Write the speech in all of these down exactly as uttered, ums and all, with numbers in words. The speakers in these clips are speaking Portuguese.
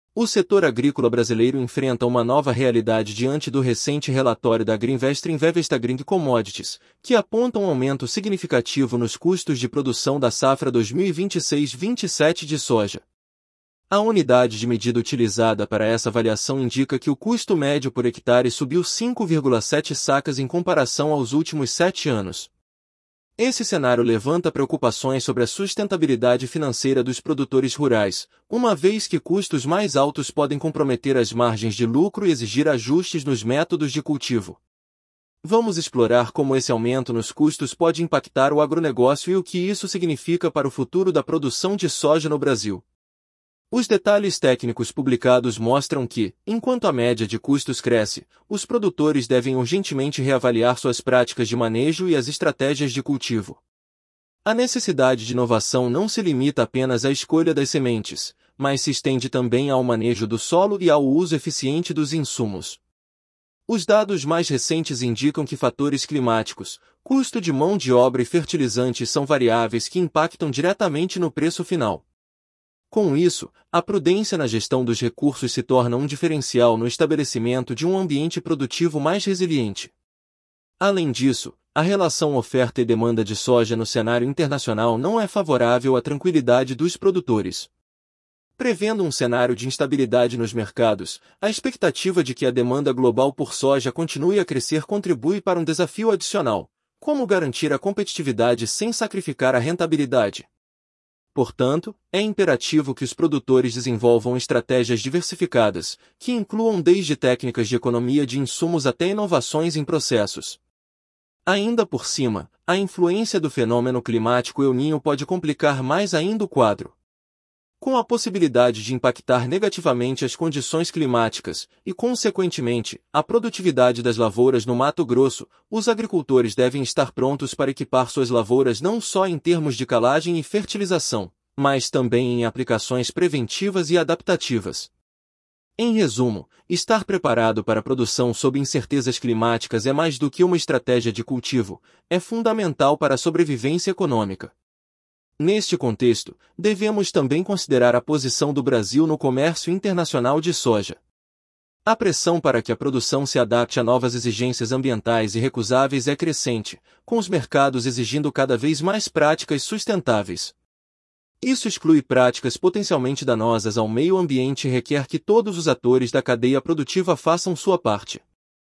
O setor agrícola brasileiro enfrenta uma nova realidade diante do recente relatório da Agrinvest Invest Agri Commodities, que aponta um aumento significativo nos custos de produção da safra dois mil e vinte e seis vinte e sete de soja. A unidade de medida utilizada para essa avaliação indica que o custo médio por hectare subiu cinco vírgula sete sacas em comparação aos últimos sete anos. Esse cenário levanta preocupações sobre a sustentabilidade financeira dos produtores rurais, uma vez que custos mais altos podem comprometer as margens de lucro e exigir ajustes nos métodos de cultivo. Vamos explorar como esse aumento nos custos pode impactar o agronegócio e o que isso significa para o futuro da produção de soja no Brasil. Os detalhes técnicos publicados mostram que, enquanto a média de custos cresce, os produtores devem urgentemente reavaliar suas práticas de manejo e as estratégias de cultivo. A necessidade de inovação não se limita apenas à escolha das sementes, mas se estende também ao manejo do solo e ao uso eficiente dos insumos. Os dados mais recentes indicam que fatores climáticos, custo de mão de obra e fertilizantes são variáveis que impactam diretamente no preço final. Com isso, a prudência na gestão dos recursos se torna um diferencial no estabelecimento de um ambiente produtivo mais resiliente. Além disso, a relação oferta e demanda de soja no cenário internacional não é favorável à tranquilidade dos produtores. Prevendo um cenário de instabilidade nos mercados, a expectativa de que a demanda global por soja continue a crescer contribui para um desafio adicional: como garantir a competitividade sem sacrificar a rentabilidade? Portanto, é imperativo que os produtores desenvolvam estratégias diversificadas, que incluam desde técnicas de economia de insumos até inovações em processos. Ainda por cima, a influência do fenômeno climático El Niño pode complicar mais ainda o quadro. Com a possibilidade de impactar negativamente as condições climáticas e, consequentemente, a produtividade das lavouras no Mato Grosso, os agricultores devem estar prontos para equipar suas lavouras não só em termos de calagem e fertilização, mas também em aplicações preventivas e adaptativas. Em resumo, estar preparado para a produção sob incertezas climáticas é mais do que uma estratégia de cultivo, é fundamental para a sobrevivência econômica. Neste contexto, devemos também considerar a posição do Brasil no comércio internacional de soja. A pressão para que a produção se adapte a novas exigências ambientais irrecusáveis é crescente, com os mercados exigindo cada vez mais práticas sustentáveis. Isso exclui práticas potencialmente danosas ao meio ambiente e requer que todos os atores da cadeia produtiva façam sua parte.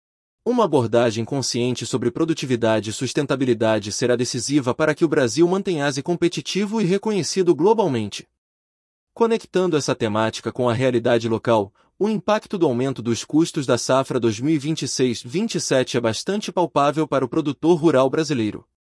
Uma abordagem consciente sobre produtividade e sustentabilidade será decisiva para que o Brasil mantenha-se competitivo e reconhecido globalmente. Conectando essa temática com a realidade local, o impacto do aumento dos custos da safra dois mil e vinte e seis vinte e sete é bastante palpável para o produtor rural brasileiro.